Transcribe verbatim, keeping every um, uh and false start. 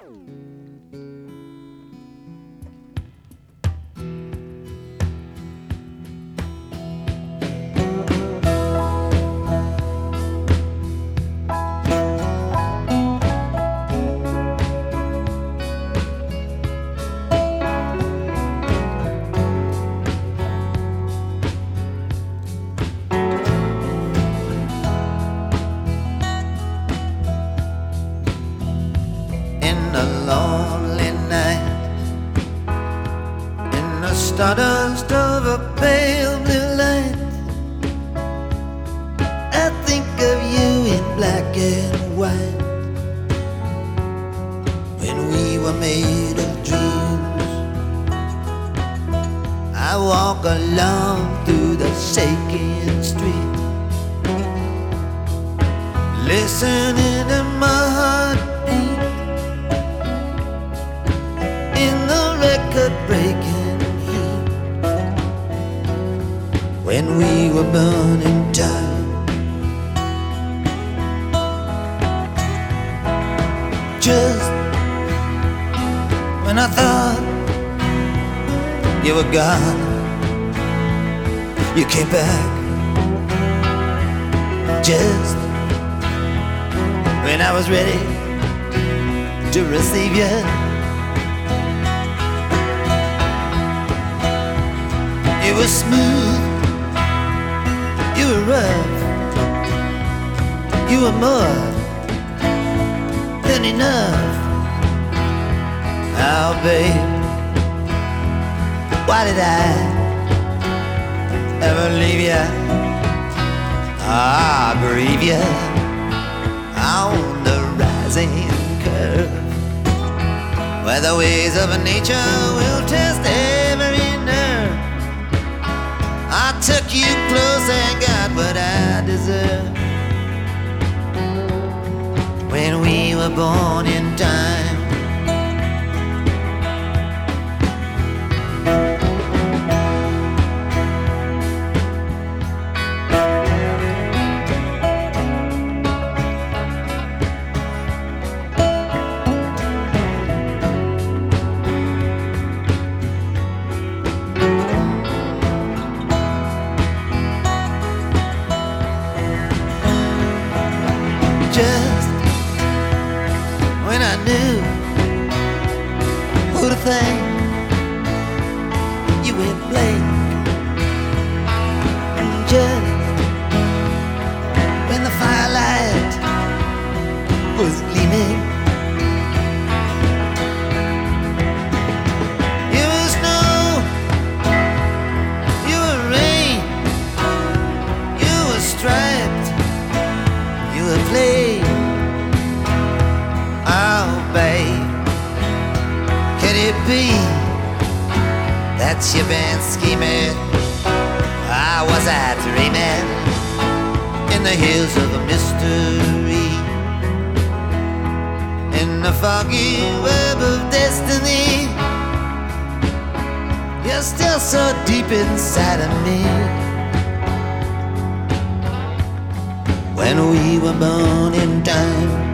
Stardust of a pale blue light, I think of you in black and white. When we were made of dreams, I walk along through the shaking street, listening to my heartbeat in the record breaking. When we were burning time, just when I thought you were gone, you came back. Just when I was ready to receive you, it was smooth. You were rough, you were more than enough. Oh, babe, why did I ever leave you? Ah, bereave you on the rising curve, where the ways of nature will test every nerve. I took you close and got what I deserved. When we were born in time, just when I knew who to thank, you went blank. Just when the firelight was gleaming, you were snow, you were rain, you were striped, you were flame. Oh, babe, can it be that you've been scheming? Or was I dreaming in the hills of a mystery, in the foggy web of destiny? You're still so deep inside of me. When we were born in time,